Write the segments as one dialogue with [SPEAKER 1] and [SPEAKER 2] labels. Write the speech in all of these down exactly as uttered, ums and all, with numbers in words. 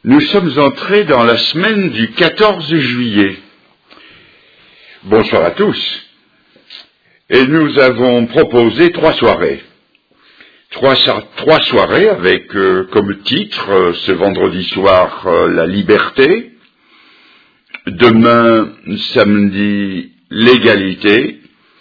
[SPEAKER 1] Nous sommes entrés dans la semaine du quatorze juillet. Bonsoir à tous. Et nous avons proposé trois soirées. Trois, trois soirées avec euh, comme titre, euh, ce vendredi soir, euh, la liberté. Demain, samedi, l'égalité.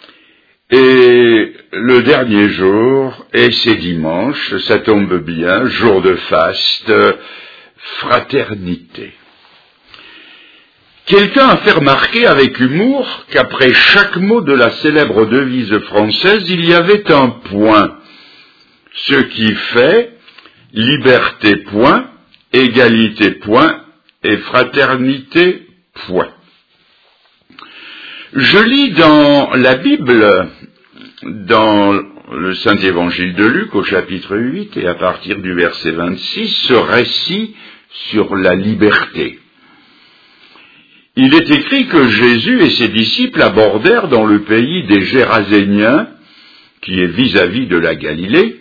[SPEAKER 1] Et le dernier jour, et c'est dimanche, ça tombe bien, jour de faste, euh, fraternité. Quelqu'un a fait remarquer avec humour qu'après chaque mot de la célèbre devise française, il y avait un point. Ce qui fait liberté point, égalité point et fraternité point. Je lis dans la Bible, dans le Saint-Évangile de Luc au chapitre huit et à partir du verset vingt-six, ce récit sur la liberté. Il est écrit que Jésus et ses disciples abordèrent dans le pays des Géraséniens, qui est vis-à-vis de la Galilée,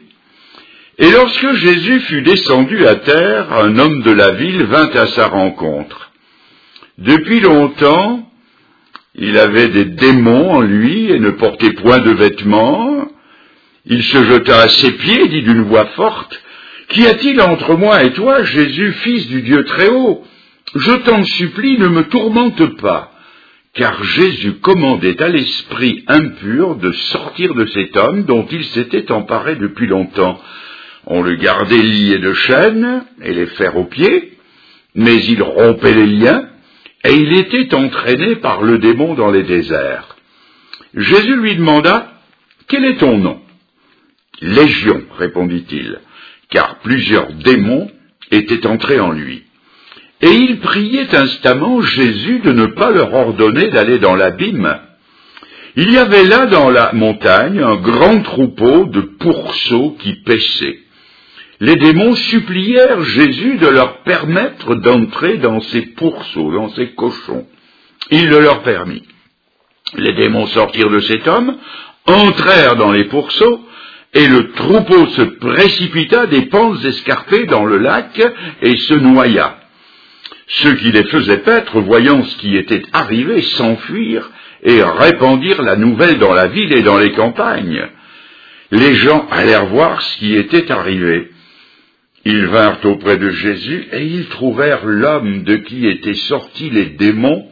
[SPEAKER 1] et lorsque Jésus fut descendu à terre, un homme de la ville vint à sa rencontre. Depuis longtemps, il avait des démons en lui et ne portait point de vêtements. Il se jeta à ses pieds et dit d'une voix forte, « Qu'y a-t-il entre moi et toi, Jésus, fils du Dieu très haut ? Je t'en supplie, ne me tourmente pas. » Car Jésus commandait à l'esprit impur de sortir de cet homme dont il s'était emparé depuis longtemps. On le gardait lié de chaînes et les fers aux pieds, mais il rompait les liens, et il était entraîné par le démon dans les déserts. Jésus lui demanda, « Quel est ton nom ?» « Légion, répondit-il, car plusieurs démons étaient entrés en lui. Et il priait instamment Jésus de ne pas leur ordonner d'aller dans l'abîme. Il y avait là dans la montagne un grand troupeau de pourceaux qui paissaient. Les démons supplièrent Jésus de leur permettre d'entrer dans ces pourceaux, dans ces cochons. Il le leur permit. Les démons sortirent de cet homme, entrèrent dans les pourceaux, et le troupeau se précipita des pentes escarpées dans le lac et se noya. Ceux qui les faisaient paître, voyant ce qui était arrivé, s'enfuirent et répandirent la nouvelle dans la ville et dans les campagnes. Les gens allèrent voir ce qui était arrivé. Ils vinrent auprès de Jésus et ils trouvèrent l'homme de qui étaient sortis les démons,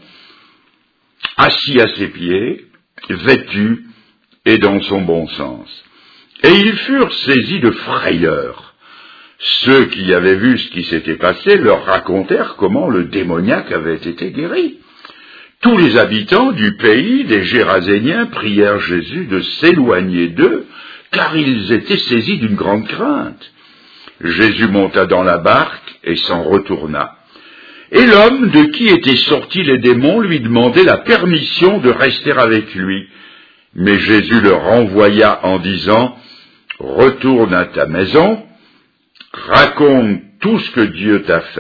[SPEAKER 1] assis à ses pieds, vêtu et dans son bon sens. Et ils furent saisis de frayeur. Ceux qui avaient vu ce qui s'était passé leur racontèrent comment le démoniaque avait été guéri. Tous les habitants du pays des Géraséniens prièrent Jésus de s'éloigner d'eux, car ils étaient saisis d'une grande crainte. Jésus monta dans la barque et s'en retourna. Et l'homme de qui étaient sortis les démons lui demandait la permission de rester avec lui. Mais Jésus le renvoya en disant, « Retourne à ta maison, raconte tout ce que Dieu t'a fait. »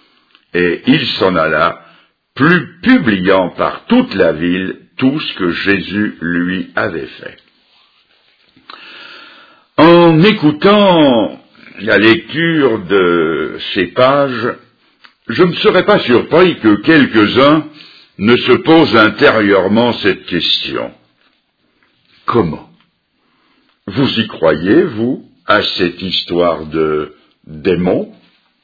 [SPEAKER 1] Et il s'en alla, plus publiant par toute la ville tout ce que Jésus lui avait fait. En écoutant la lecture de ces pages, je ne serais pas surpris que quelques-uns ne se posent intérieurement cette question. Comment ? Vous y croyez, vous, à cette histoire de démons ?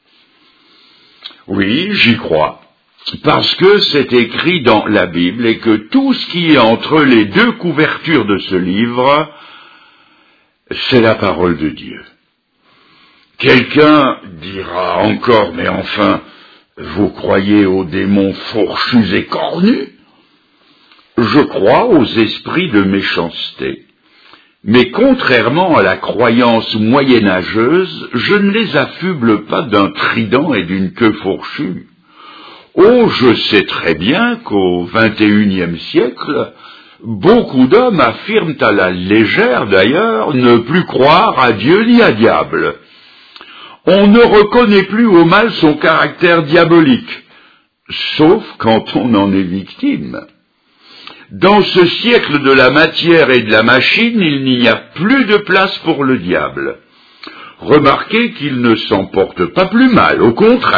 [SPEAKER 1] Oui, j'y crois, parce que c'est écrit dans la Bible et que tout ce qui est entre les deux couvertures de ce livre, c'est la parole de Dieu. Quelqu'un dira encore, mais enfin, vous croyez aux démons fourchus et cornus ? Je crois aux esprits de méchanceté. Mais contrairement à la croyance moyenâgeuse, je ne les affuble pas d'un trident et d'une queue fourchue. Oh, je sais très bien qu'au vingt et unième siècle, beaucoup d'hommes affirment à la légère d'ailleurs ne plus croire à Dieu ni à diable. On ne reconnaît plus au mal son caractère diabolique, sauf quand on en est victime. Dans ce siècle de la matière et de la machine, il n'y a plus de place pour le diable. Remarquez qu'il ne s'en porte pas plus mal, au contraire.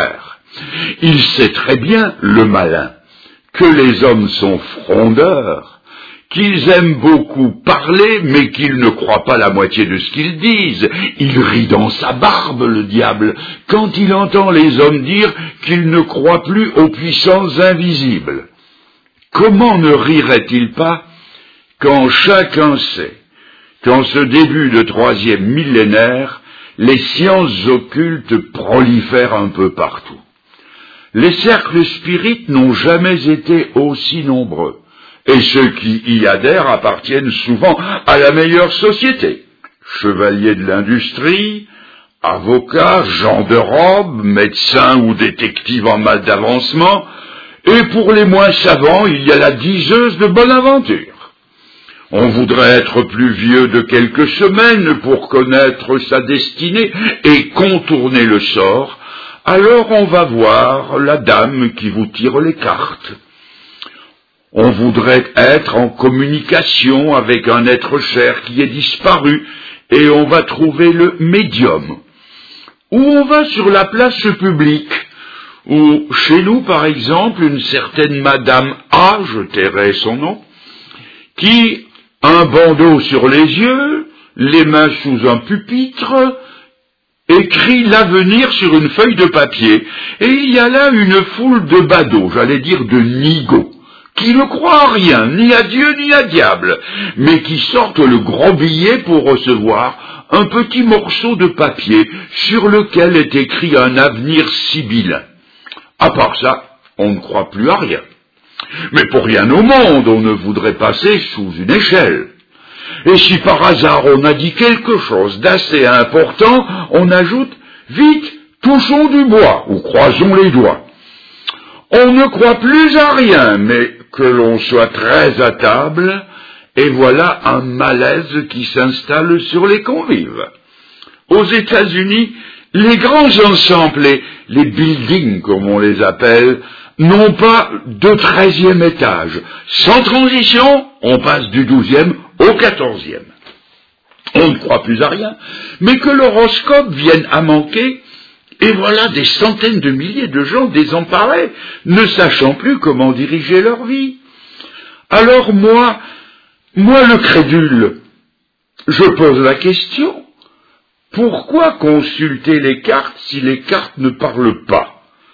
[SPEAKER 1] Il sait très bien, le malin, que les hommes sont frondeurs, qu'ils aiment beaucoup parler, mais qu'ils ne croient pas la moitié de ce qu'ils disent. Il rit dans sa barbe, le diable, quand il entend les hommes dire qu'ils ne croient plus aux puissances invisibles. Comment ne rirait-il pas quand chacun sait qu'en ce début de troisième millénaire, les sciences occultes prolifèrent un peu partout. Les cercles spirites n'ont jamais été aussi nombreux, et ceux qui y adhèrent appartiennent souvent à la meilleure société. Chevaliers de l'industrie, avocats, gens de robe, médecins ou détectives en mal d'avancement, et pour les moins savants, il y a la diseuse de Bonaventure. On voudrait être plus vieux de quelques semaines pour connaître sa destinée et contourner le sort, alors on va voir la dame qui vous tire les cartes. On voudrait être en communication avec un être cher qui est disparu, et on va trouver le médium. Ou on va sur la place publique, où chez nous par exemple, une certaine Madame A, je tairai son nom, qui, un bandeau sur les yeux, les mains sous un pupitre, écrit l'avenir sur une feuille de papier, et il y a là une foule de badauds, j'allais dire de nigauds, qui ne croient à rien, ni à Dieu ni à diable, mais qui sortent le gros billet pour recevoir un petit morceau de papier sur lequel est écrit un avenir sibyllin. À part ça, on ne croit plus à rien. Mais pour rien au monde, on ne voudrait passer sous une échelle. Et si par hasard on a dit quelque chose d'assez important, on ajoute « Vite, touchons du bois » ou « croisons les doigts ». On ne croit plus à rien, mais que l'on soit très à table, et voilà un malaise qui s'installe sur les convives. Aux États-Unis, les grands ensembles, les, les buildings comme on les appelle, n'ont pas de treizième étage. Sans transition, on passe du douzième au quatorzième. On ne croit plus à rien, mais que l'horoscope vienne à manquer, et voilà des centaines de milliers de gens désemparés, ne sachant plus comment diriger leur vie. Alors moi, moi le crédule, je pose la question, pourquoi consulter les cartes si les cartes ne parlent pas ?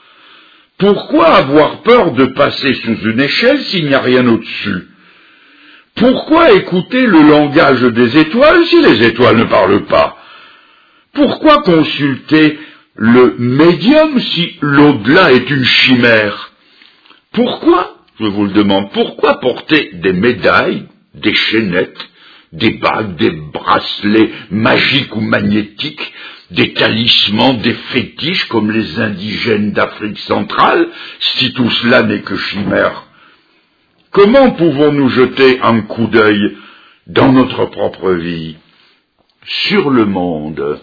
[SPEAKER 1] Pourquoi avoir peur de passer sous une échelle s'il n'y a rien au-dessus ? Pourquoi écouter le langage des étoiles si les étoiles ne parlent pas ? Pourquoi consulter le médium si l'au-delà est une chimère ? Pourquoi, je vous le demande, pourquoi porter des médailles, des chaînettes, des bagues, des bracelets magiques ou magnétiques, des talismans, des fétiches comme les indigènes d'Afrique centrale, si tout cela n'est que chimère? Comment pouvons-nous jeter un coup d'œil dans notre propre vie, sur le monde,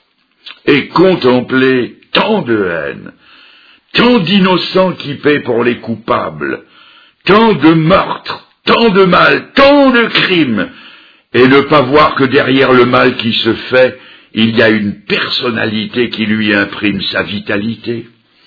[SPEAKER 1] et contempler tant de haine, tant d'innocents qui paient pour les coupables, tant de meurtres, tant de mal, tant de crimes, et ne pas voir que derrière le mal qui se fait, il y a une personnalité qui lui imprime sa vitalité?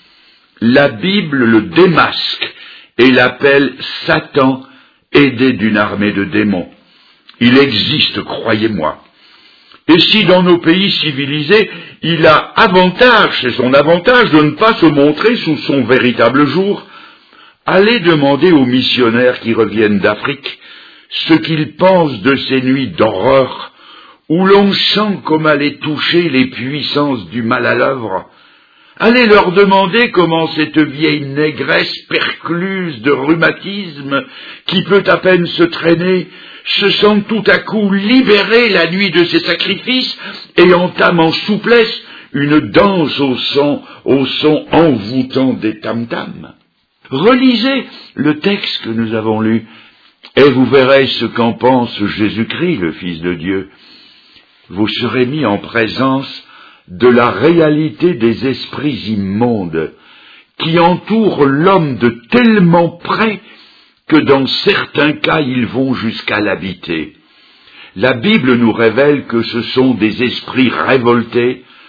[SPEAKER 1] La Bible le démasque et l'appelle Satan, aidé d'une armée de démons. Il existe, croyez-moi. Et si dans nos pays civilisés, il a avantage, c'est son avantage de ne pas se montrer sous son véritable jour, allez demander aux missionnaires qui reviennent d'Afrique ce qu'ils pensent de ces nuits d'horreur où l'on sent comme aller toucher les puissances du mal à l'œuvre. Allez leur demander comment cette vieille négresse percluse de rhumatisme, qui peut à peine se traîner, se sent tout à coup libérée la nuit de ses sacrifices et entame en souplesse une danse au son, au son envoûtant des tam-tams. Relisez le texte que nous avons lu, et vous verrez ce qu'en pense Jésus-Christ, le Fils de Dieu. Vous serez mis en présence de la réalité des esprits immondes qui entourent l'homme de tellement près que dans certains cas ils vont jusqu'à l'habiter. La Bible nous révèle que ce sont des esprits révoltés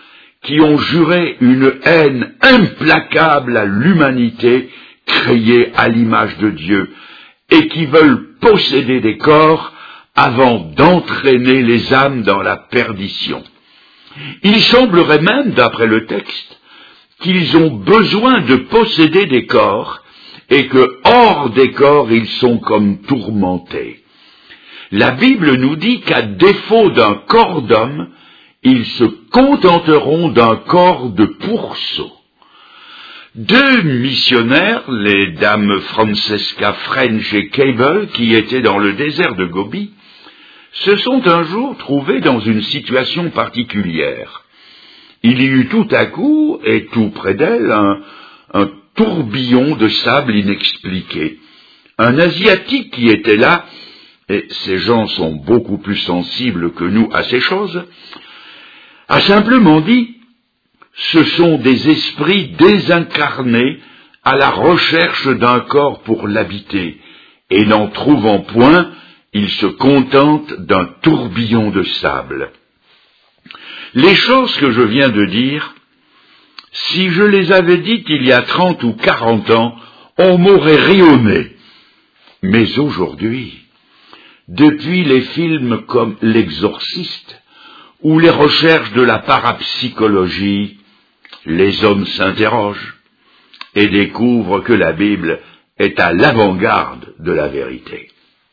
[SPEAKER 1] qui ont juré une haine implacable à l'humanité créée à l'image de Dieu et qui veulent posséder des corps avant d'entraîner les âmes dans la perdition. Il semblerait même, d'après le texte, qu'ils ont besoin de posséder des corps et que, hors des corps, ils sont comme tourmentés. La Bible nous dit qu'à défaut d'un corps d'homme, ils se contenteront d'un corps de pourceau. Deux missionnaires, les dames Francesca French et Cable, qui étaient dans le désert de Gobi, se sont un jour trouvés dans une situation particulière. Il y eut tout à coup, et tout près d'elles, un, un tourbillon de sable inexpliqué. Un Asiatique qui était là, et ces gens sont beaucoup plus sensibles que nous à ces choses, a simplement dit « Ce sont des esprits désincarnés à la recherche d'un corps pour l'habiter, et n'en trouvant point, ils se contentent d'un tourbillon de sable. » Les choses que je viens de dire, si je les avais dites il y a trente ou quarante ans, on m'aurait ri au nez. Mais aujourd'hui, depuis les films comme L'Exorciste ou les recherches de la parapsychologie, les hommes s'interrogent et découvrent que la Bible est à l'avant-garde de la vérité.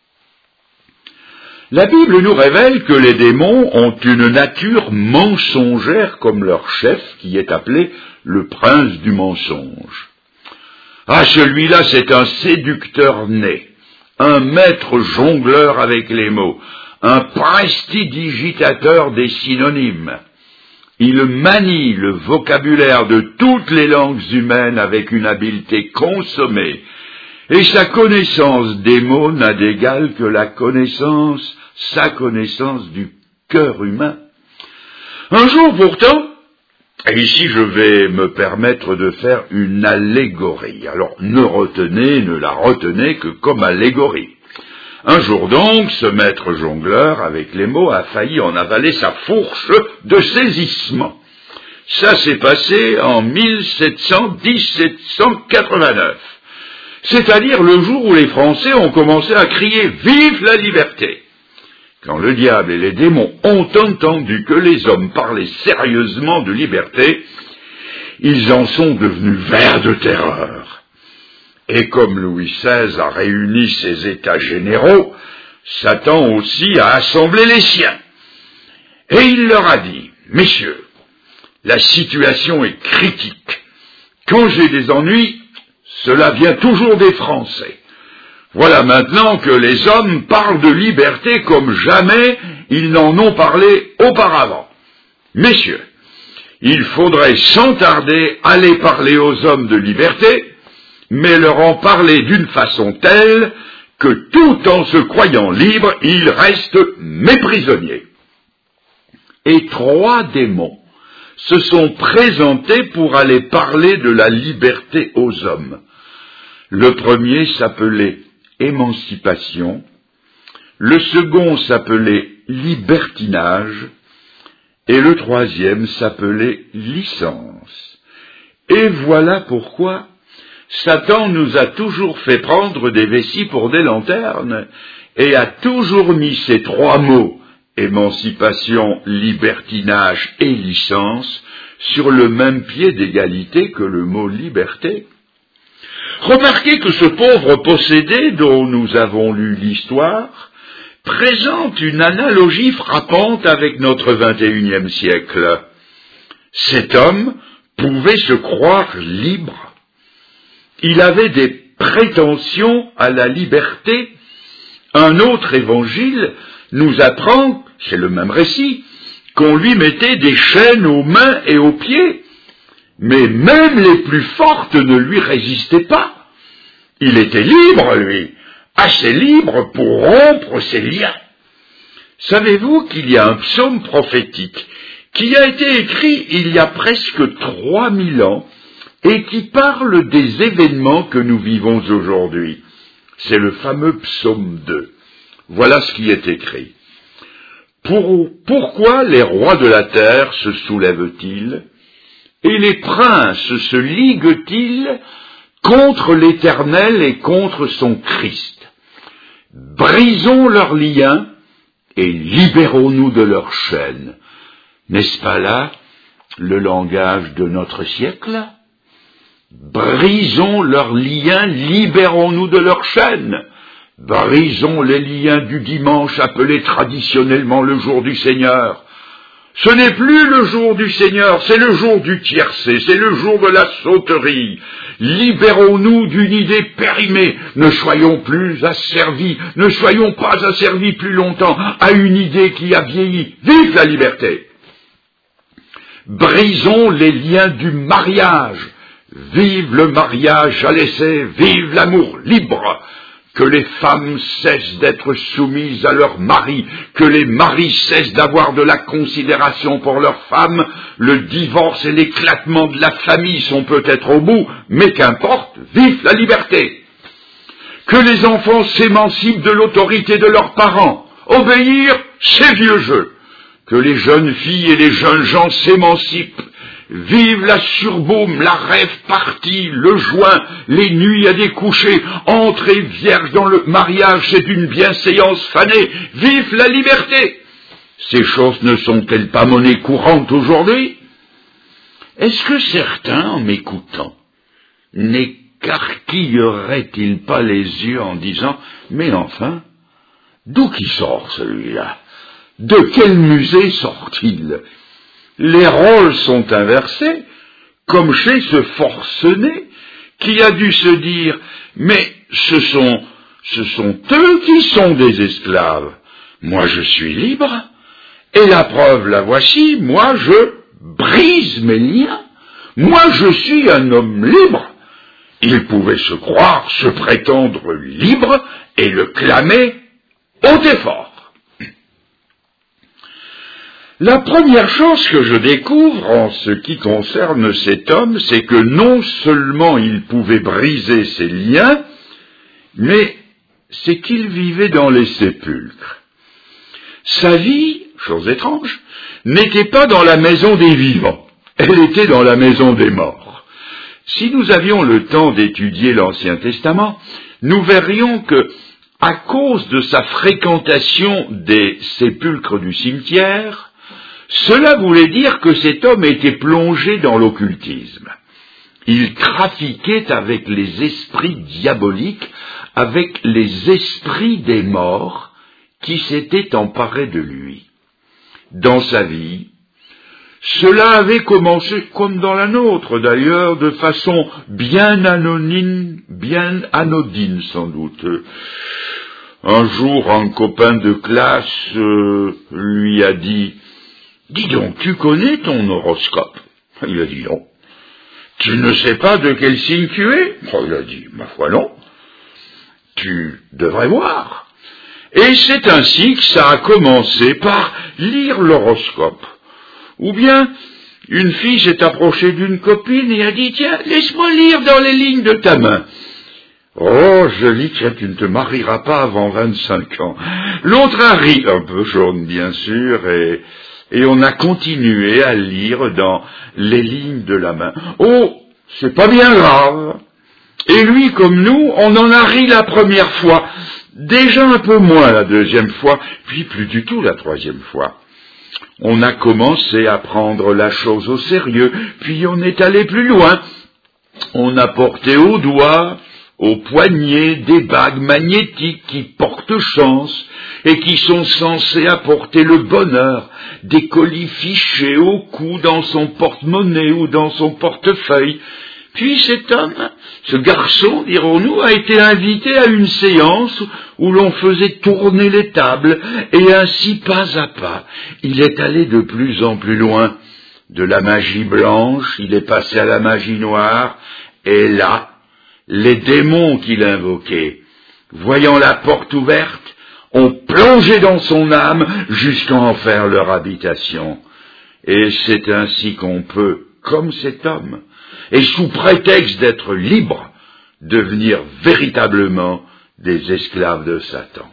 [SPEAKER 1] La Bible nous révèle que les démons ont une nature mensongère comme leur chef, qui est appelé le prince du mensonge. Ah, celui-là, c'est un séducteur né, un maître jongleur avec les mots, un prestidigitateur des synonymes. Il manie le vocabulaire de toutes les langues humaines avec une habileté consommée, et sa connaissance des mots n'a d'égal que la connaissance, sa connaissance du cœur humain. Un jour pourtant, et ici je vais me permettre de faire une allégorie, alors ne retenez, ne la retenez que comme allégorie. Un jour donc, ce maître jongleur, avec les mots, a failli en avaler sa fourche de saisissement. Ça s'est passé en mille sept cent dix à mille sept cent quatre-vingt-neuf, c'est-à-dire le jour où les Français ont commencé à crier « Vive la liberté !» Quand le diable et les démons ont entendu que les hommes parlaient sérieusement de liberté, ils en sont devenus verts de terreur. Et comme Louis seize a réuni ses états généraux, Satan aussi a assemblé les siens. Et il leur a dit, « Messieurs, la situation est critique. Quand j'ai des ennuis, cela vient toujours des Français. Voilà maintenant que les hommes parlent de liberté comme jamais ils n'en ont parlé auparavant. Messieurs, il faudrait sans tarder aller parler aux hommes de liberté, mais leur en parler d'une façon telle que tout en se croyant libres, ils restent mes prisonniers. » Et trois démons se sont présentés pour aller parler de la liberté aux hommes. Le premier s'appelait émancipation, le second s'appelait libertinage, et le troisième s'appelait licence. Et voilà pourquoi Satan nous a toujours fait prendre des vessies pour des lanternes, et a toujours mis ces trois mots, émancipation, libertinage et licence, sur le même pied d'égalité que le mot liberté. Remarquez que ce pauvre possédé dont nous avons lu l'histoire présente une analogie frappante avec notre vingt et unième siècle. Cet homme pouvait se croire libre. Il avait des prétentions à la liberté. Un autre évangile nous apprend, c'est le même récit, qu'on lui mettait des chaînes aux mains et aux pieds. Mais même les plus fortes ne lui résistaient pas. Il était libre, lui, assez libre pour rompre ses liens. Savez-vous qu'il y a un psaume prophétique qui a été écrit il y a presque trois mille ans et qui parle des événements que nous vivons aujourd'hui? C'est le fameux psaume deux. Voilà ce qui est écrit. Pour, pourquoi les rois de la terre se soulèvent-ils ? Et les princes se liguent-ils contre l'Éternel et contre son Christ? Brisons leurs liens et libérons-nous de leurs chaînes. N'est-ce pas là le langage de notre siècle? Brisons leurs liens, libérons-nous de leurs chaînes. Brisons les liens du dimanche appelé traditionnellement le jour du Seigneur. Ce n'est plus le jour du Seigneur, c'est le jour du tiercé, c'est le jour de la sauterie. Libérons-nous d'une idée périmée, ne soyons plus asservis, ne soyons pas asservis plus longtemps à une idée qui a vieilli. Vive la liberté! Brisons les liens du mariage. Vive le mariage à l'essai, vive l'amour libre. Que les femmes cessent d'être soumises à leurs maris, que les maris cessent d'avoir de la considération pour leurs femmes. Le divorce et l'éclatement de la famille sont peut-être au bout, mais qu'importe, vive la liberté. Que les enfants s'émancipent de l'autorité de leurs parents. Obéir, c'est vieux jeu. Que les jeunes filles et les jeunes gens s'émancipent. Vive la surbaume, la rêve partie, le joint, les nuits à découcher, entrer vierge dans le mariage, c'est une bienséance fanée. Vive la liberté! Ces choses ne sont-elles pas monnaie courante aujourd'hui? Est-ce que certains, en m'écoutant, n'écarquilleraient-ils pas les yeux en disant « Mais enfin, d'où qui sort celui-là? De quel musée sort-il » Les rôles sont inversés, comme chez ce forcené qui a dû se dire « Mais ce sont, ce sont eux qui sont des esclaves. Moi je suis libre, et la preuve la voici, moi je brise mes liens. Moi je suis un homme libre. » Il pouvait se croire, se prétendre libre et le clamer haut et fort. La première chose que je découvre en ce qui concerne cet homme, c'est que non seulement il pouvait briser ses liens, mais c'est qu'il vivait dans les sépulcres. Sa vie, chose étrange, n'était pas dans la maison des vivants, elle était dans la maison des morts. Si nous avions le temps d'étudier l'Ancien Testament, nous verrions que, à cause de sa fréquentation des sépulcres du cimetière, cela voulait dire que cet homme était plongé dans l'occultisme. Il trafiquait avec les esprits diaboliques, avec les esprits des morts qui s'étaient emparés de lui. Dans sa vie, cela avait commencé, comme dans la nôtre d'ailleurs, de façon bien anonyme, bien anodine sans doute. Un jour, un copain de classe euh, lui a dit « Dis donc, tu connais ton horoscope ?» Il a dit « Non. »« Tu ne sais pas de quel signe tu es ?» Il a dit « Ma foi non. »« Tu devrais voir. » Et c'est ainsi que ça a commencé par lire l'horoscope. Ou bien, une fille s'est approchée d'une copine et a dit « Tiens, laisse-moi lire dans les lignes de ta main. » Oh, je lis, tiens, tu ne te marieras pas avant vingt-cinq ans. L'autre a ri, un peu jaune bien sûr, et, et on a continué à lire dans les lignes de la main. Oh, c'est pas bien grave. Et lui, comme nous, on en a ri la première fois, déjà un peu moins la deuxième fois, puis plus du tout la troisième fois. On a commencé à prendre la chose au sérieux, puis on est allé plus loin. On a porté au doigt, au poignet, des bagues magnétiques qui portent chance et qui sont censées apporter le bonheur, des colis fichés au cou dans son porte-monnaie ou dans son portefeuille. Puis cet homme, ce garçon, dirons-nous, a été invité à une séance où l'on faisait tourner les tables, et ainsi, pas à pas, il est allé de plus en plus loin. De la magie blanche, il est passé à la magie noire, et là, les démons qu'il invoquait, voyant la porte ouverte, ont plongé dans son âme jusqu'à en faire leur habitation. Et c'est ainsi qu'on peut, comme cet homme, et sous prétexte d'être libre, devenir véritablement des esclaves de Satan.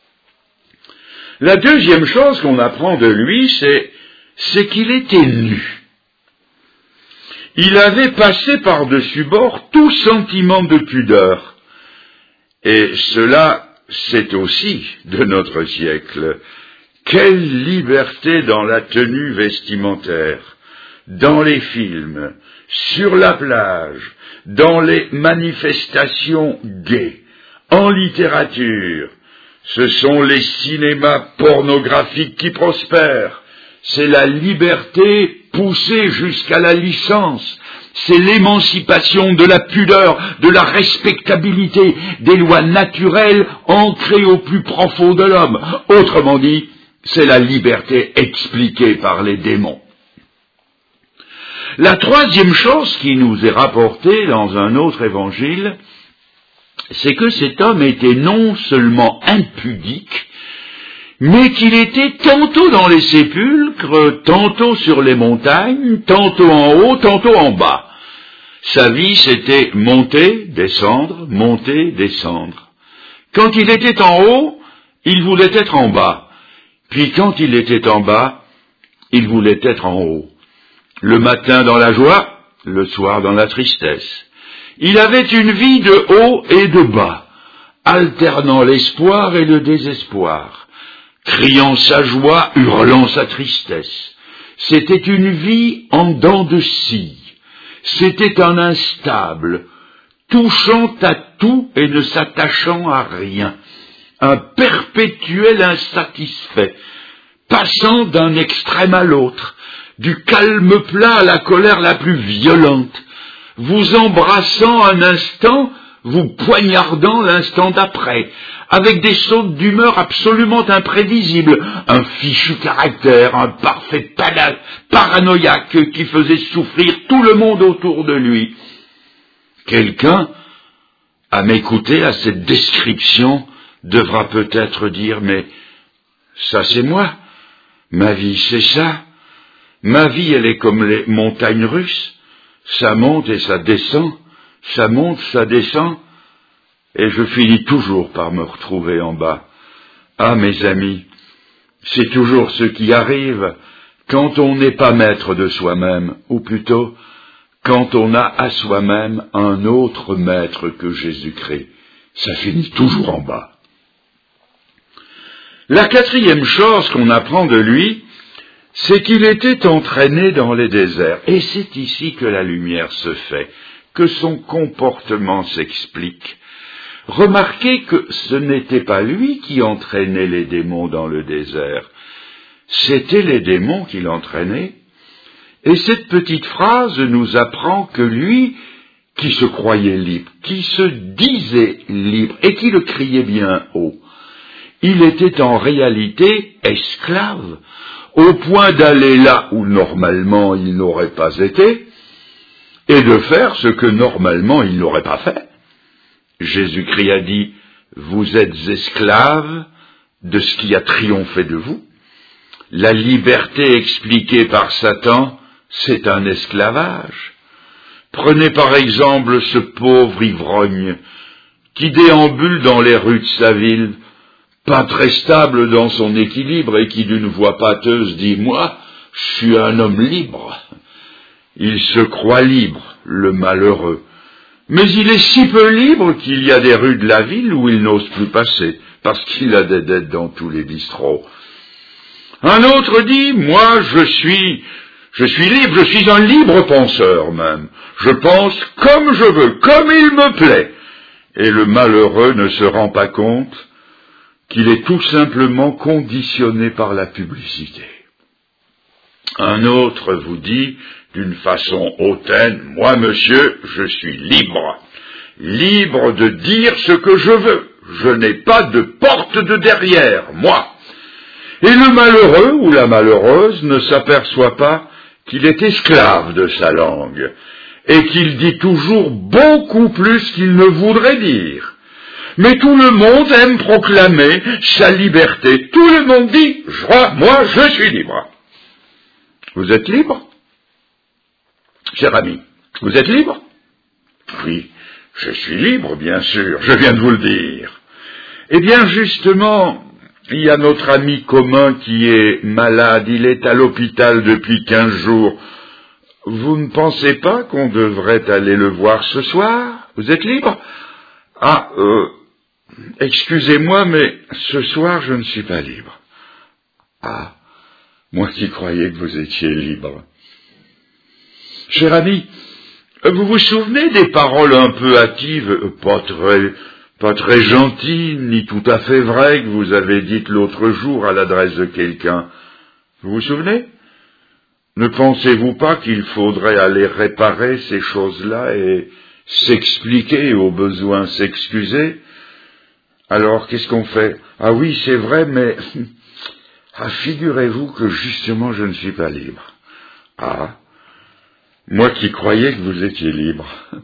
[SPEAKER 1] La deuxième chose qu'on apprend de lui, c'est, c'est qu'il était nu. Il avait passé par-dessus bord tout sentiment de pudeur. Et cela, c'est aussi de notre siècle. Quelle liberté dans la tenue vestimentaire, dans les films, sur la plage, dans les manifestations gays, en littérature. Ce sont les cinémas pornographiques qui prospèrent. C'est la liberté poussée jusqu'à la licence. C'est l'émancipation de la pudeur, de la respectabilité, des lois naturelles ancrées au plus profond de l'homme. Autrement dit, c'est la liberté expliquée par les démons. La troisième chose qui nous est rapportée dans un autre évangile, c'est que cet homme était non seulement impudique, mais qu'il était tantôt dans les sépulcres, tantôt sur les montagnes, tantôt en haut, tantôt en bas. Sa vie, c'était monter, descendre, monter, descendre. Quand il était en haut, il voulait être en bas. Puis quand il était en bas, il voulait être en haut. Le matin dans la joie, le soir dans la tristesse. Il avait une vie de haut et de bas, alternant l'espoir et le désespoir, criant sa joie, hurlant sa tristesse. C'était une vie en dents de scie. C'était un instable, touchant à tout et ne s'attachant à rien. Un perpétuel insatisfait, passant d'un extrême à l'autre, du calme plat à la colère la plus violente, vous embrassant un instant, vous poignardant l'instant d'après, avec des sautes d'humeur absolument imprévisibles, un fichu caractère, un parfait paranoïaque qui faisait souffrir tout le monde autour de lui. Quelqu'un, à m'écouter à cette description, devra peut-être dire, mais ça c'est moi, ma vie c'est ça, ma vie elle est comme les montagnes russes, ça monte et ça descend, ça monte, ça descend, et je finis toujours par me retrouver en bas. Ah, mes amis, c'est toujours ce qui arrive quand on n'est pas maître de soi-même, ou plutôt, quand on a à soi-même un autre maître que Jésus-Christ. Ça finit toujours en bas. La quatrième chose qu'on apprend de lui, c'est qu'il était entraîné dans les déserts. Et c'est ici que la lumière se fait, que son comportement s'explique. Remarquez que ce n'était pas lui qui entraînait les démons dans le désert, c'était les démons qui l'entraînaient. Et cette petite phrase nous apprend que lui, qui se croyait libre, qui se disait libre et qui le criait bien haut, il était en réalité esclave, au point d'aller là où normalement il n'aurait pas été, et de faire ce que normalement il n'aurait pas fait. Jésus-Christ a dit, vous êtes esclaves de ce qui a triomphé de vous. La liberté expliquée par Satan, c'est un esclavage. Prenez par exemple ce pauvre ivrogne qui déambule dans les rues de sa ville, pas très stable dans son équilibre et qui d'une voix pâteuse dit « Moi, je suis un homme libre ». Il se croit libre, le malheureux. Mais il est si peu libre qu'il y a des rues de la ville où il n'ose plus passer, parce qu'il a des dettes dans tous les bistrots. Un autre dit, moi je suis, je suis libre, je suis un libre penseur même. Je pense comme je veux, comme il me plaît. Et le malheureux ne se rend pas compte qu'il est tout simplement conditionné par la publicité. Un autre vous dit, d'une façon hautaine, moi monsieur, je suis libre, libre de dire ce que je veux, je n'ai pas de porte de derrière, moi. Et le malheureux ou la malheureuse ne s'aperçoit pas qu'il est esclave de sa langue, et qu'il dit toujours beaucoup plus qu'il ne voudrait dire. Mais tout le monde aime proclamer sa liberté, tout le monde dit, moi je suis libre. Vous êtes libre ? Cher ami, vous êtes libre ? Oui, je suis libre, bien sûr, je viens de vous le dire. Eh bien, justement, il y a notre ami commun qui est malade, il est à l'hôpital depuis quinze jours. vous ne pensez pas qu'on devrait aller le voir ce soir? Vous êtes libre? Ah, euh, excusez-moi, mais ce soir, je ne suis pas libre. Ah, moi qui croyais que vous étiez libre. Cher ami, vous vous souvenez des paroles un peu hâtives, pas très, pas très gentilles, ni tout à fait vraies, que vous avez dites l'autre jour à l'adresse de quelqu'un? Vous vous souvenez? Ne pensez-vous pas qu'il faudrait aller réparer ces choses-là et s'expliquer, au besoin s'excuser? Alors, qu'est-ce qu'on fait? Ah oui, c'est vrai, mais ah, figurez-vous que justement je ne suis pas libre. Ah, moi qui croyais que vous étiez libre.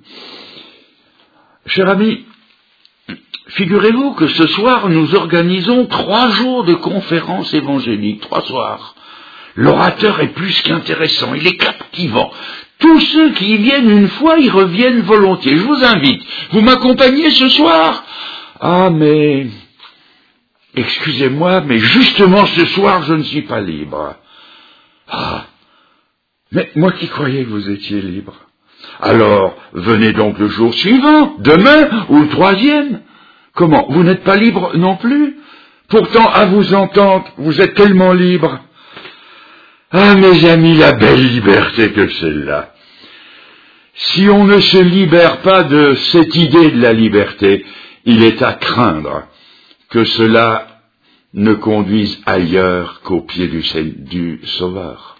[SPEAKER 1] Cher ami, figurez-vous que ce soir nous organisons trois jours de conférence évangélique, trois soirs. L'orateur est plus qu'intéressant, il est captivant. Tous ceux qui y viennent une fois, y reviennent volontiers. Je vous invite. Vous m'accompagnez ce soir? Ah, mais... Excusez-moi, mais justement ce soir, je ne suis pas libre. Ah, mais moi qui croyais que vous étiez libre. Alors, venez donc le jour suivant, demain ou le troisième. Comment, vous n'êtes pas libre non plus? Pourtant, à vous entendre, vous êtes tellement libre. Ah, mes amis, la belle liberté que celle-là. Si on ne se libère pas de cette idée de la liberté, il est à craindre que cela ne conduise ailleurs qu'au pied du, du Sauveur.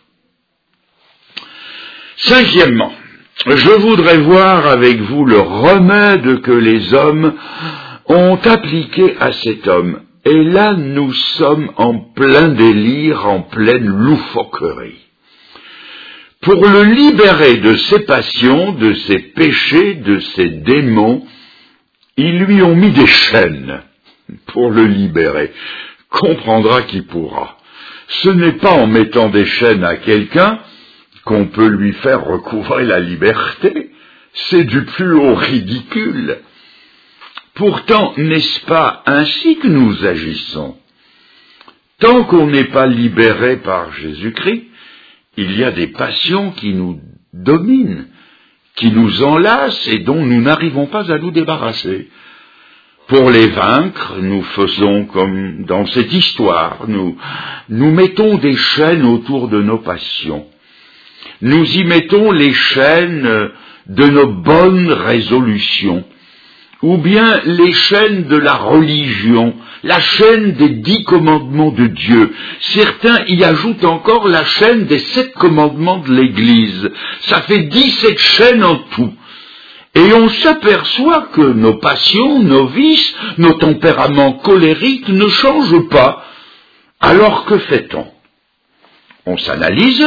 [SPEAKER 1] Cinquièmement, je voudrais voir avec vous le remède que les hommes ont appliqué à cet homme. Et là, nous sommes en plein délire, en pleine loufoquerie. Pour le libérer de ses passions, de ses péchés, de ses démons, ils lui ont mis des chaînes pour le libérer. Comprendra qui pourra. Ce n'est pas en mettant des chaînes à quelqu'un qu'on peut lui faire recouvrer la liberté. C'est du plus haut ridicule. Pourtant, n'est-ce pas ainsi que nous agissons? Tant qu'on n'est pas libéré par Jésus-Christ, il y a des passions qui nous dominent, qui nous enlacent et dont nous n'arrivons pas à nous débarrasser. Pour les vaincre, nous faisons comme dans cette histoire, nous, nous mettons des chaînes autour de nos passions. Nous y mettons les chaînes de nos bonnes résolutions, ou bien les chaînes de la religion, la chaîne des dix commandements de Dieu. Certains y ajoutent encore la chaîne des sept commandements de l'Église. Ça fait dix-sept chaînes en tout. Et on s'aperçoit que nos passions, nos vices, nos tempéraments colériques ne changent pas. Alors que fait-on? On s'analyse,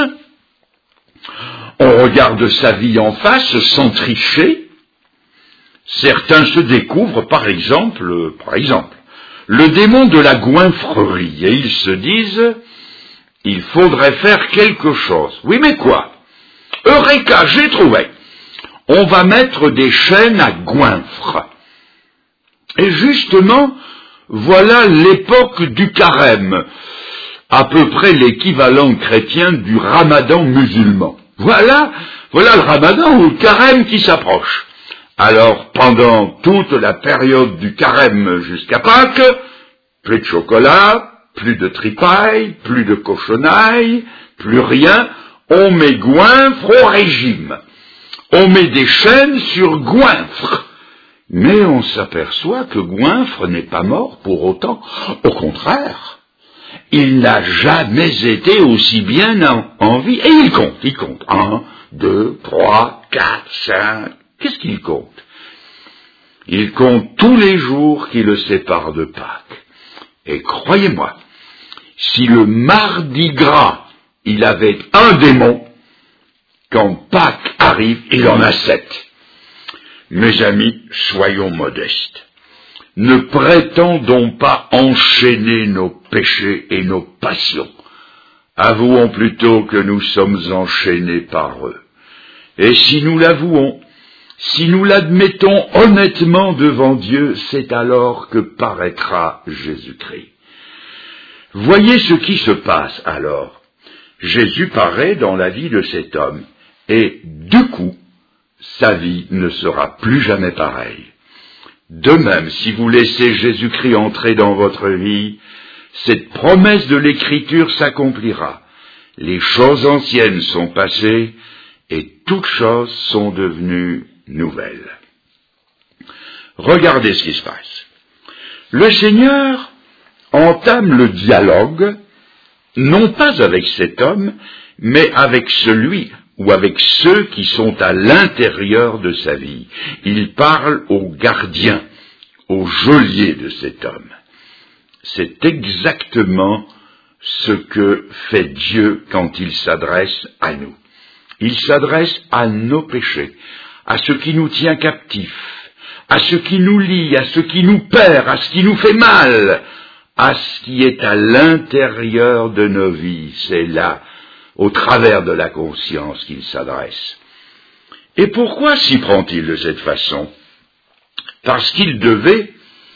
[SPEAKER 1] on regarde sa vie en face sans tricher. Certains se découvrent, par exemple, par exemple, le démon de la goinfrerie, et ils se disent, il faudrait faire quelque chose. Oui, mais quoi? Eureka, j'ai trouvé. On va mettre des chaînes à goinfre. Et justement, voilà l'époque du carême, à peu près l'équivalent chrétien du ramadan musulman. Voilà, voilà le ramadan ou le carême qui s'approche. Alors, pendant toute la période du carême jusqu'à Pâques, plus de chocolat, plus de tripaille, plus de cochonaille, plus rien, on met goinfre au régime. On met des chaînes sur goinfre. Mais on s'aperçoit que goinfre n'est pas mort pour autant. Au contraire, il n'a jamais été aussi bien en, en vie. Et il compte, il compte. Un, deux, trois, quatre, cinq... Qu'est-ce qu'il compte? Il compte tous les jours qui le séparent de Pâques. Et croyez-moi, si le mardi gras, il avait un démon, quand Pâques arrive, il en a sept. Mes amis, soyons modestes. Ne prétendons pas enchaîner nos péchés et nos passions. Avouons plutôt que nous sommes enchaînés par eux. Et si nous l'avouons, si nous l'admettons honnêtement devant Dieu, c'est alors que paraîtra Jésus-Christ. Voyez ce qui se passe alors. Jésus paraît dans la vie de cet homme, et du coup, sa vie ne sera plus jamais pareille. De même, si vous laissez Jésus-Christ entrer dans votre vie, cette promesse de l'Écriture s'accomplira. Les choses anciennes sont passées et toutes choses sont devenues nouvelles. Regardez ce qui se passe. Le Seigneur entame le dialogue, non pas avec cet homme, mais avec celui ou avec ceux qui sont à l'intérieur de sa vie. Il parle au gardien, au geôlier de cet homme. C'est exactement ce que fait Dieu quand il s'adresse à nous. Il s'adresse à nos péchés, à ce qui nous tient captifs, à ce qui nous lie, à ce qui nous perd, à ce qui nous fait mal, à ce qui est à l'intérieur de nos vies. C'est là, au travers de la conscience, qu'il s'adresse. Et pourquoi s'y prend-il de cette façon? Parce qu'il devait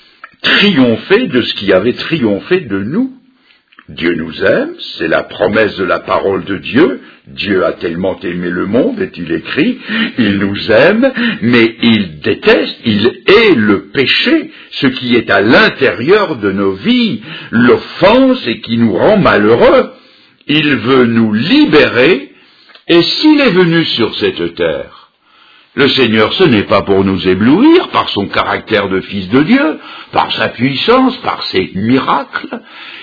[SPEAKER 1] triompher de ce qui avait triomphé de nous. Dieu nous aime, c'est la promesse de la parole de Dieu. Dieu a tellement aimé le monde, est-il écrit, il nous aime, mais il déteste, il hait le péché, ce qui est à l'intérieur de nos vies, l'offense et qui nous rend malheureux. Il veut nous libérer, et s'il est venu sur cette terre, le Seigneur, ce n'est pas pour nous éblouir par son caractère de Fils de Dieu, par sa puissance, par ses miracles.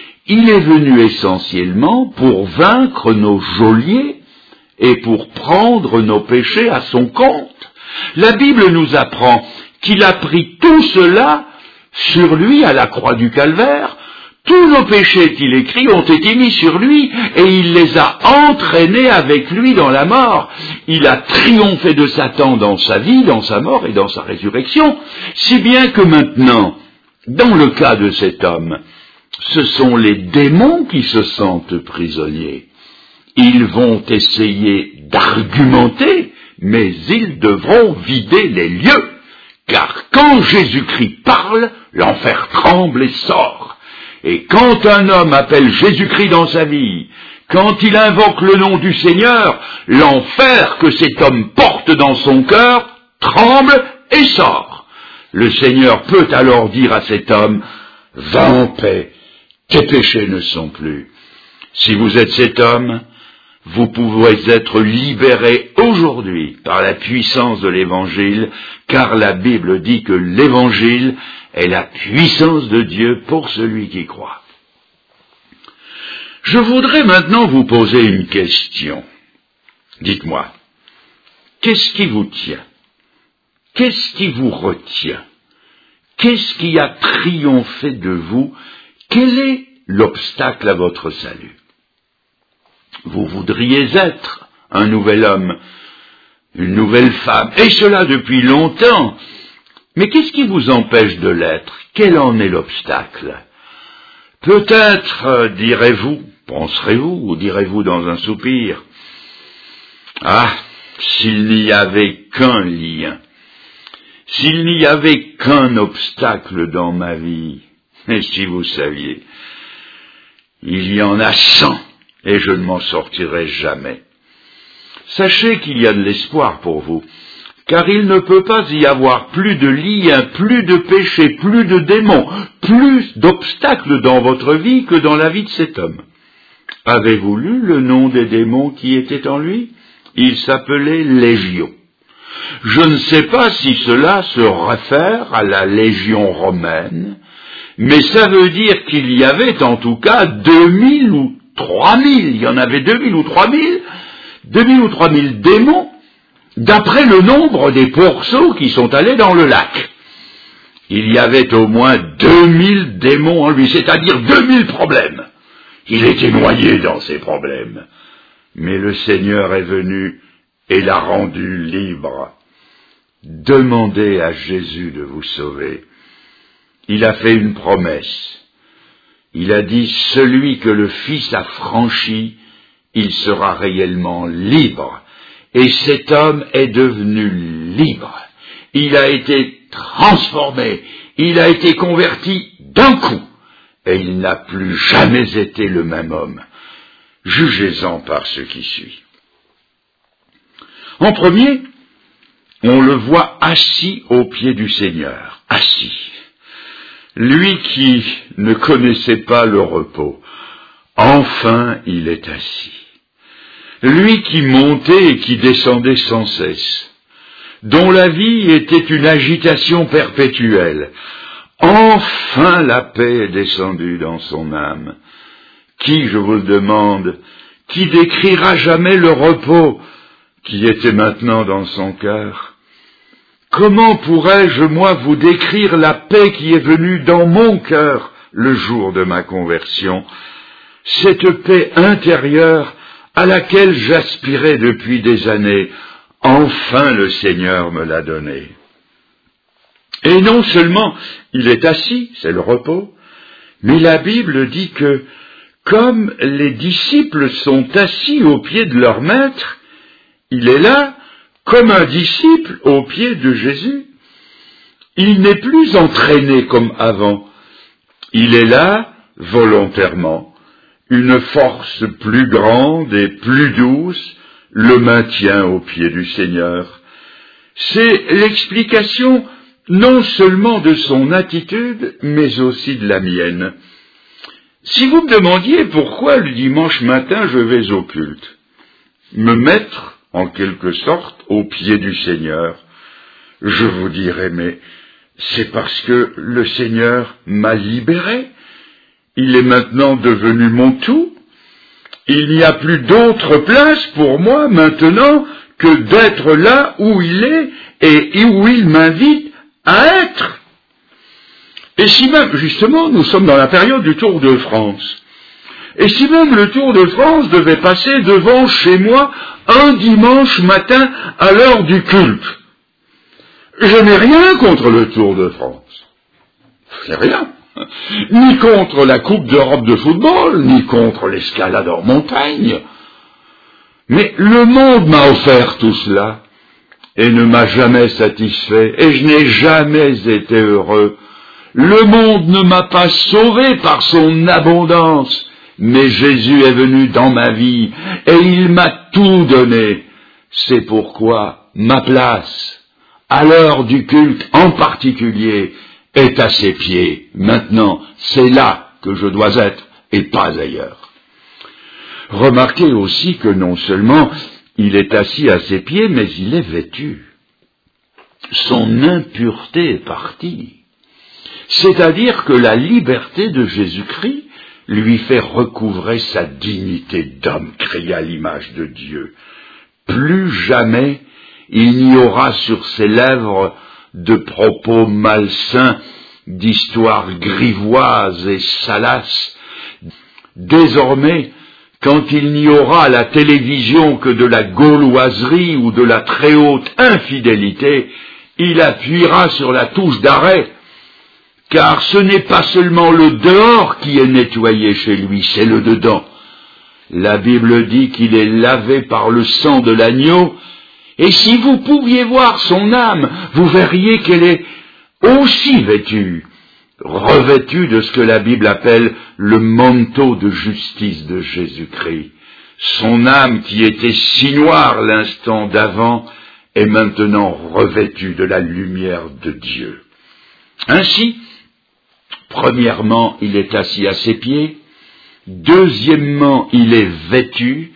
[SPEAKER 1] Il est venu essentiellement pour vaincre nos geôliers et pour prendre nos péchés à son compte. La Bible nous apprend qu'il a pris tout cela sur lui à la croix du Calvaire. Tous nos péchés, il écrit, ont été mis sur lui et il les a entraînés avec lui dans la mort. Il a triomphé de Satan dans sa vie, dans sa mort et dans sa résurrection, si bien que maintenant, dans le cas de cet homme, ce sont les démons qui se sentent prisonniers. Ils vont essayer d'argumenter, mais ils devront vider les lieux, car quand Jésus-Christ parle, l'enfer tremble et sort. Et quand un homme appelle Jésus-Christ dans sa vie, quand il invoque le nom du Seigneur, l'enfer que cet homme porte dans son cœur tremble et sort. Le Seigneur peut alors dire à cet homme, « Va en paix, tes péchés ne sont plus. » Si vous êtes cet homme, vous pouvez être libéré aujourd'hui par la puissance de l'Évangile, car la Bible dit que l'Évangile est la puissance de Dieu pour celui qui croit. Je voudrais maintenant vous poser une question. Dites-moi, qu'est-ce qui vous tient? Qu'est-ce qui vous retient? Qu'est-ce qui a triomphé de vous? Quel est l'obstacle à votre salut? Vous voudriez être un nouvel homme, une nouvelle femme, et cela depuis longtemps. Mais qu'est-ce qui vous empêche de l'être? Quel en est l'obstacle? Peut-être, euh, direz-vous, penserez-vous, ou direz-vous dans un soupir, « Ah, s'il n'y avait qu'un lien, s'il n'y avait qu'un obstacle dans ma vie, et si vous saviez, il y en a cent, et je ne m'en sortirai jamais. » Sachez qu'il y a de l'espoir pour vous, car il ne peut pas y avoir plus de liens, plus de péchés, plus de démons, plus d'obstacles dans votre vie que dans la vie de cet homme. Avez-vous lu le nom des démons qui étaient en lui? Il s'appelait Légion. Je ne sais pas si cela se réfère à la Légion romaine, mais ça veut dire qu'il y avait en tout cas deux mille ou trois mille, il y en avait deux mille ou trois mille, deux mille ou trois mille démons, d'après le nombre des pourceaux qui sont allés dans le lac. Il y avait au moins deux mille démons en lui, c'est-à-dire deux mille problèmes. Il était noyé dans ces problèmes. Mais le Seigneur est venu et l'a rendu libre. Demandez à Jésus de vous sauver. Il a fait une promesse. Il a dit, celui que le Fils a franchi, il sera réellement libre. Et cet homme est devenu libre. Il a été transformé. Il a été converti d'un coup. Et il n'a plus jamais été le même homme. Jugez-en par ce qui suit. En premier, on le voit assis aux pieds du Seigneur, assis. Lui qui ne connaissait pas le repos, enfin il est assis. Lui qui montait et qui descendait sans cesse, dont la vie était une agitation perpétuelle, enfin la paix est descendue dans son âme. Qui, je vous le demande, qui décrira jamais le repos qui était maintenant dans son cœur? Comment pourrais-je, moi, vous décrire la paix qui est venue dans mon cœur le jour de ma conversion? Cette paix intérieure à laquelle j'aspirais depuis des années, enfin le Seigneur me l'a donnée. Et non seulement il est assis, c'est le repos, mais la Bible dit que, comme les disciples sont assis aux pieds de leur maître, il est là comme un disciple aux pieds de Jésus. Il n'est plus entraîné comme avant. Il est là volontairement. Une force plus grande et plus douce le maintient aux pieds du Seigneur. C'est l'explication non seulement de son attitude, mais aussi de la mienne. Si vous me demandiez pourquoi le dimanche matin je vais au culte, me mettre en quelque sorte aux pieds du Seigneur, je vous dirais, mais c'est parce que le Seigneur m'a libéré. Il est maintenant devenu mon tout. Il n'y a plus d'autre place pour moi maintenant que d'être là où il est et où il m'invite à être. Et si même, justement, nous sommes dans la période du Tour de France, et si même le Tour de France devait passer devant chez moi un dimanche matin à l'heure du culte, je n'ai rien contre le Tour de France. Je n'ai rien. Ni contre la Coupe d'Europe de football, ni contre l'escalade en montagne. Mais le monde m'a offert tout cela, et ne m'a jamais satisfait, et je n'ai jamais été heureux. Le monde ne m'a pas sauvé par son abondance, mais Jésus est venu dans ma vie, et il m'a tout donné. C'est pourquoi ma place, à l'heure du culte en particulier, est à ses pieds. Maintenant, c'est là que je dois être, et pas ailleurs. Remarquez aussi que non seulement il est assis à ses pieds, mais il est vêtu. Son impureté est partie. C'est-à-dire que la liberté de Jésus-Christ lui fait recouvrer sa dignité d'homme créé à l'image de Dieu. Plus jamais il n'y aura sur ses lèvres de propos malsains, d'histoires grivoises et salaces. Désormais, quand il n'y aura à la télévision que de la gauloiserie ou de la très haute infidélité, il appuiera sur la touche d'arrêt, car ce n'est pas seulement le dehors qui est nettoyé chez lui, c'est le dedans. La Bible dit qu'il est lavé par le sang de l'agneau, et si vous pouviez voir son âme, vous verriez qu'elle est aussi vêtue, revêtue de ce que la Bible appelle le manteau de justice de Jésus-Christ. Son âme qui était si noire l'instant d'avant est maintenant revêtue de la lumière de Dieu. Ainsi, premièrement, il est assis à ses pieds. Deuxièmement, il est vêtu.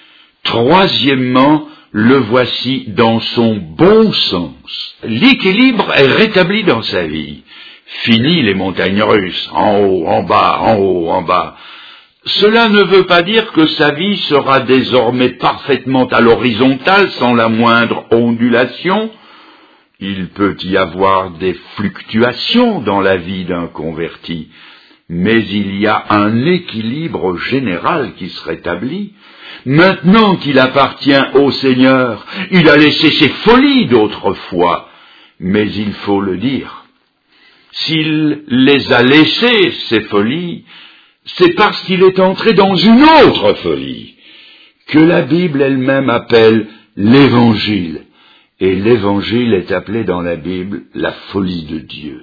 [SPEAKER 1] Troisièmement, le voici dans son bon sens. L'équilibre est rétabli dans sa vie. Fini les montagnes russes, en haut, en bas, en haut, en bas. Cela ne veut pas dire que sa vie sera désormais parfaitement à l'horizontale, sans la moindre ondulation. Il peut y avoir des fluctuations dans la vie d'un converti, mais il y a un équilibre général qui se rétablit. Maintenant qu'il appartient au Seigneur, il a laissé ses folies d'autrefois, mais il faut le dire. S'il les a laissées, ces folies, c'est parce qu'il est entré dans une autre folie, que la Bible elle-même appelle l'Évangile. Et l'Évangile est appelé dans la Bible la folie de Dieu.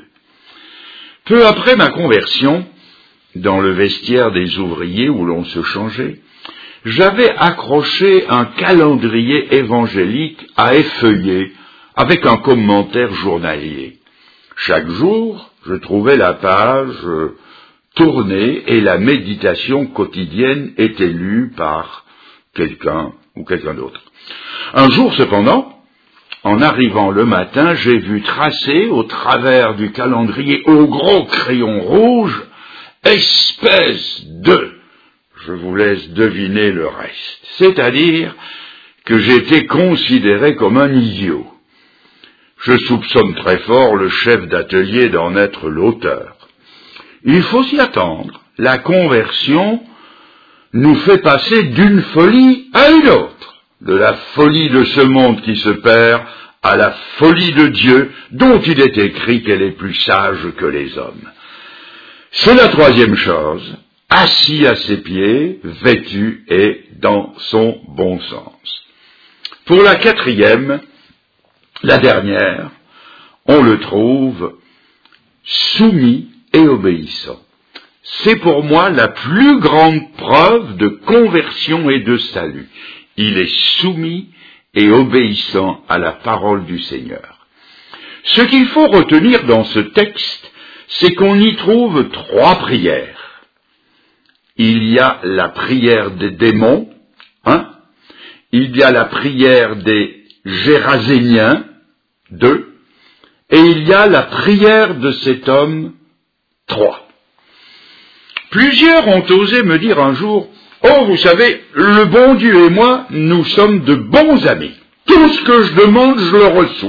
[SPEAKER 1] Peu après ma conversion, dans le vestiaire des ouvriers où l'on se changeait, j'avais accroché un calendrier évangélique à effeuiller avec un commentaire journalier. Chaque jour, je trouvais la page euh, tournée et la méditation quotidienne était lue par quelqu'un ou quelqu'un d'autre. Un jour, cependant, en arrivant le matin, j'ai vu tracer au travers du calendrier au gros crayon rouge « Espèce de ». Je vous laisse deviner le reste. C'est-à-dire que j'étais considéré comme un idiot. Je soupçonne très fort le chef d'atelier d'en être l'auteur. Il faut s'y attendre. La conversion nous fait passer d'une folie à une autre, de la folie de ce monde qui se perd à la folie de Dieu, dont il est écrit qu'elle est plus sage que les hommes. C'est la troisième chose, assis à ses pieds, vêtu et dans son bon sens. Pour la quatrième, la dernière, on le trouve soumis et obéissant. C'est pour moi la plus grande preuve de conversion et de salut. Il est soumis et obéissant à la parole du Seigneur. Ce qu'il faut retenir dans ce texte, c'est qu'on y trouve trois prières. Il y a la prière des démons, un. Il y a la prière des Géraséniens, deux. Et il y a la prière de cet homme, trois. Plusieurs ont osé me dire un jour, « Oh, vous savez, le bon Dieu et moi, nous sommes de bons amis. Tout ce que je demande, je le reçois. »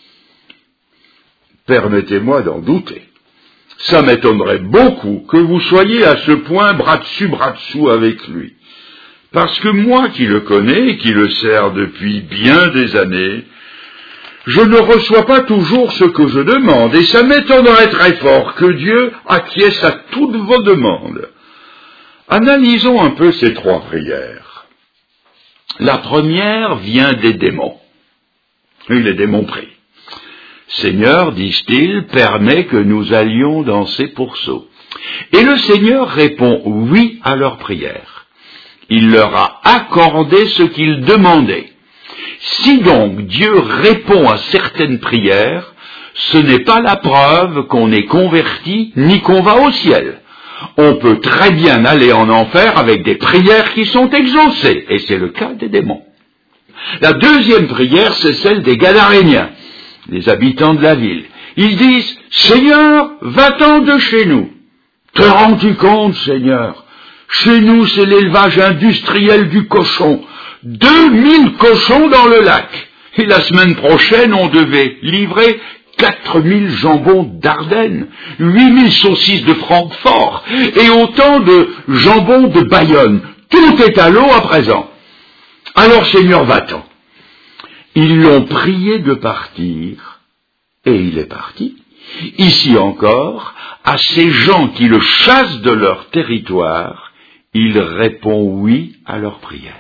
[SPEAKER 1] Permettez-moi d'en douter. Ça m'étonnerait beaucoup que vous soyez à ce point bras dessus, bras dessous avec lui. Parce que moi qui le connais et qui le sers depuis bien des années, je ne reçois pas toujours ce que je demande, et ça m'étonnerait très fort que Dieu acquiesce à toutes vos demandes. Analysons un peu ces trois prières. La première vient des démons. Oui, les démons prient. Seigneur, disent-ils, permets que nous allions dans ces pourceaux. Et le Seigneur répond oui à leur prière. Il leur a accordé ce qu'ils demandaient. Si donc Dieu répond à certaines prières, ce n'est pas la preuve qu'on est converti ni qu'on va au ciel. On peut très bien aller en enfer avec des prières qui sont exaucées, et c'est le cas des démons. La deuxième prière, c'est celle des Gadaréniens, les habitants de la ville. Ils disent « Seigneur, va-t'en de chez nous ». Te rends-tu compte, Seigneur? Chez nous, c'est l'élevage industriel du cochon. Deux mille cochons dans le lac. Et la semaine prochaine, on devait livrer quatre mille jambons d'Ardenne, huit mille saucisses de Francfort et autant de jambons de Bayonne. Tout est à l'eau à présent. Alors, Seigneur, va-t'en. Ils l'ont prié de partir, et il est parti. Ici encore, à ces gens qui le chassent de leur territoire, il répond oui à leur prière.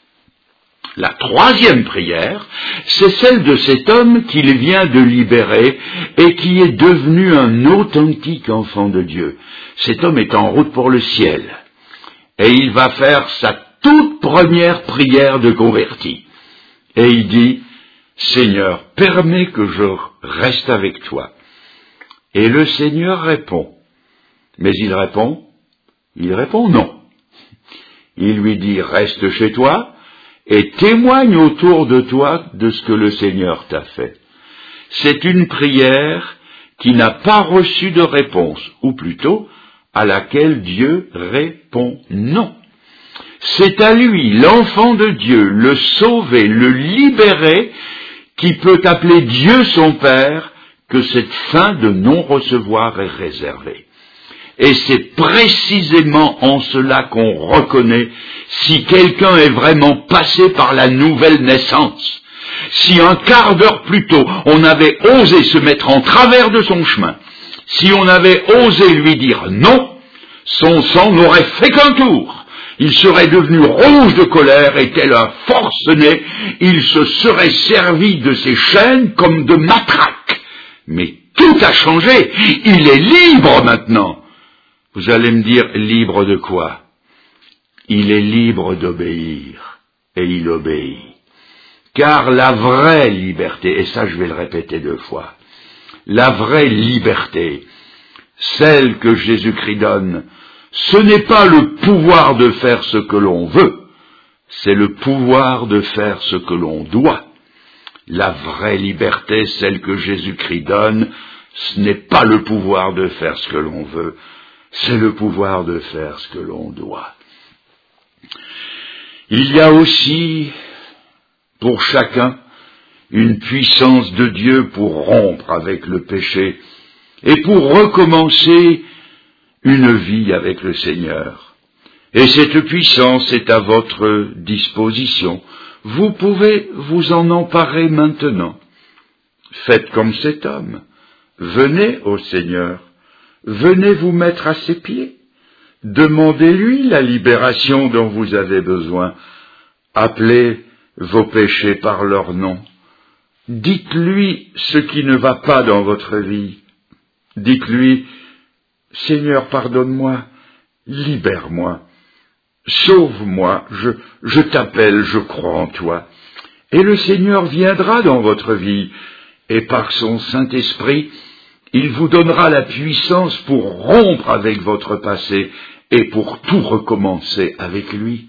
[SPEAKER 1] La troisième prière, c'est celle de cet homme qu'il vient de libérer et qui est devenu un authentique enfant de Dieu. Cet homme est en route pour le ciel. Et il va faire sa toute première prière de converti. Et il dit, Seigneur, permets que je reste avec toi. Et le Seigneur répond. Mais il répond, il répond non. Il lui dit, reste chez toi et témoigne autour de toi de ce que le Seigneur t'a fait. C'est une prière qui n'a pas reçu de réponse, ou plutôt à laquelle Dieu répond non. C'est à lui, l'enfant de Dieu, le sauvé, le libéré, qui peut appeler Dieu son Père, que cette fin de non-recevoir est réservée. Et c'est précisément en cela qu'on reconnaît si quelqu'un est vraiment passé par la nouvelle naissance. Si un quart d'heure plus tôt, on avait osé se mettre en travers de son chemin, si on avait osé lui dire non, son sang n'aurait fait qu'un tour. Il serait devenu rouge de colère et tel un forcené, il se serait servi de ses chaînes comme de matraques. Mais tout a changé, il est libre maintenant. Vous allez me dire, libre de quoi? il est libre d'obéir, et il obéit. Car la vraie liberté, et ça je vais le répéter deux fois, la vraie liberté, celle que Jésus-Christ donne, ce n'est pas le pouvoir de faire ce que l'on veut, c'est le pouvoir de faire ce que l'on doit. La vraie liberté, celle que Jésus-Christ donne, ce n'est pas le pouvoir de faire ce que l'on veut, c'est le pouvoir de faire ce que l'on doit. Il y a aussi, pour chacun, une puissance de Dieu pour rompre avec le péché et pour recommencer une vie avec le Seigneur. Et cette puissance est à votre disposition. Vous pouvez vous en emparer maintenant. Faites comme cet homme. Venez au Seigneur. Venez vous mettre à ses pieds. Demandez-lui la libération dont vous avez besoin. Appelez vos péchés par leur nom. Dites-lui ce qui ne va pas dans votre vie. Dites-lui, Seigneur, pardonne-moi, libère-moi, sauve-moi, je, je t'appelle, je crois en toi. Et le Seigneur viendra dans votre vie, et par son Saint-Esprit, il vous donnera la puissance pour rompre avec votre passé et pour tout recommencer avec lui.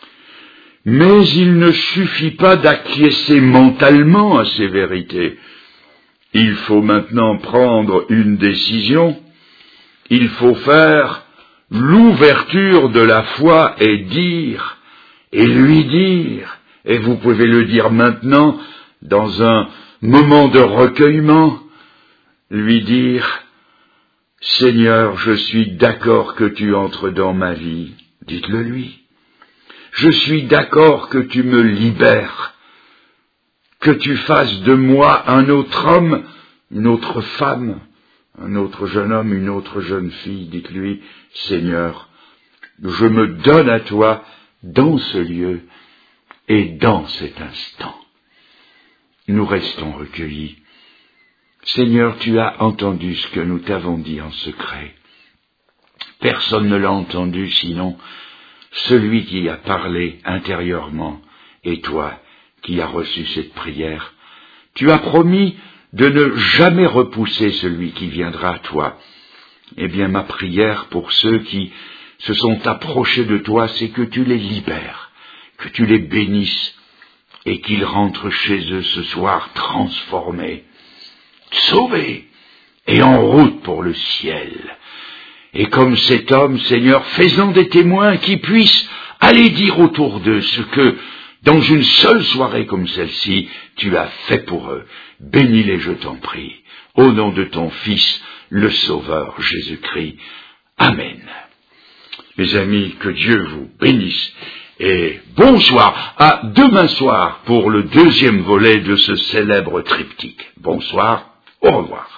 [SPEAKER 1] Mais il ne suffit pas d'acquiescer mentalement à ces vérités. Il faut maintenant prendre une décision. Il faut faire l'ouverture de la foi et dire, et lui dire, et vous pouvez le dire maintenant, dans un moment de recueillement, lui dire, Seigneur, je suis d'accord que tu entres dans ma vie. Dites-le lui. Je suis d'accord que tu me libères, que tu fasses de moi un autre homme, une autre femme, un autre jeune homme, une autre jeune fille. Dites-lui, Seigneur, je me donne à toi dans ce lieu et dans cet instant. Nous restons recueillis. Seigneur, tu as entendu ce que nous t'avons dit en secret. Personne ne l'a entendu sinon celui qui a parlé intérieurement et toi qui as reçu cette prière. Tu as promis de ne jamais repousser celui qui viendra à toi. Eh bien, ma prière pour ceux qui se sont approchés de toi, c'est que tu les libères, que tu les bénisses et qu'ils rentrent chez eux ce soir transformés, sauvés et en route pour le ciel. Et comme cet homme, Seigneur, fais-en des témoins qui puissent aller dire autour d'eux ce que, dans une seule soirée comme celle-ci, tu as fait pour eux. Bénis-les, je t'en prie, au nom de ton Fils, le Sauveur Jésus-Christ. Amen. Mes amis, que Dieu vous bénisse. Et bonsoir, à demain soir pour le deuxième volet de ce célèbre triptyque. Bonsoir, au revoir.